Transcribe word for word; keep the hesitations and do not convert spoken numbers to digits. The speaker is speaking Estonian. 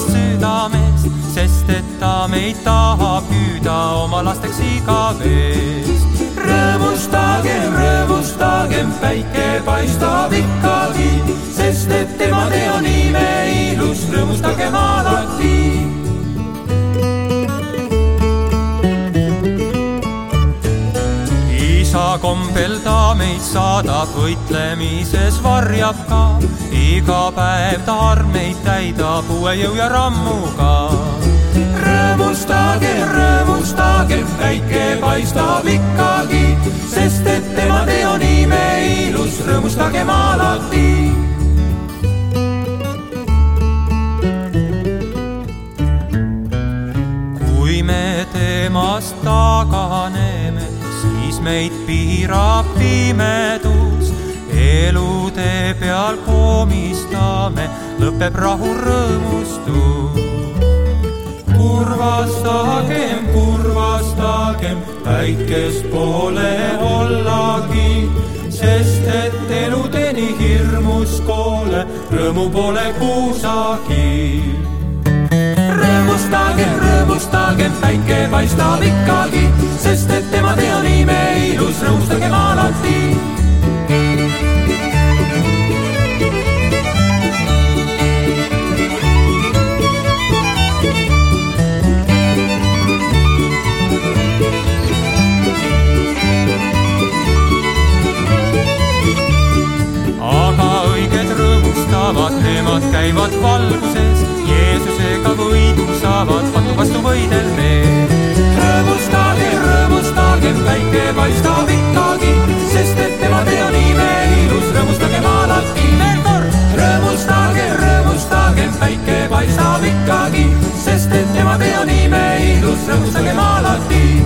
temast südamest, sest et ta meid tahab püüda oma lasteks igavest. Rõõmustagem, rõõmustagem, päike paistab ikkagi, sest et tema tee on imeilus, rõõmustagem alati. Isa kombel ta meid saadab, võitlemises varjab ka, iga päev ta armeid täidab uue jõu ja rammuga. Rõõmustagem, rõõmustagem, päike paistab ikkagi, sest et tema tee on imeilus, rõõmustagem alati. Kui me temast taganeme, siis meid piirab pimedus, elutee peal komistame, lõpeb rahu rõõmustus. Kurvastagem, kurvastagem, päikest pole ollagi, sest et elutee nii hirmus koole, rõõmu pole kusagil. Rõõmustagem, rõõmustagem, päike paistab ikkagi, sest et tema tee on imeilus, rõõmustagem alati. Aga õiged rõõmustavad, nemad käivad valguses, Jeesusega võidu saavad, patu vastu võideldes. Rõõmustagem, rõõmustagem, päike paistab ikkagi, sest et tema tee on imeilus, rõõmustagem alati. Veel kord! Rõõmustagem, rõõmustagem, päike paistab ikkagi, sest et tema tee on imeilus, rõõmustagem alati.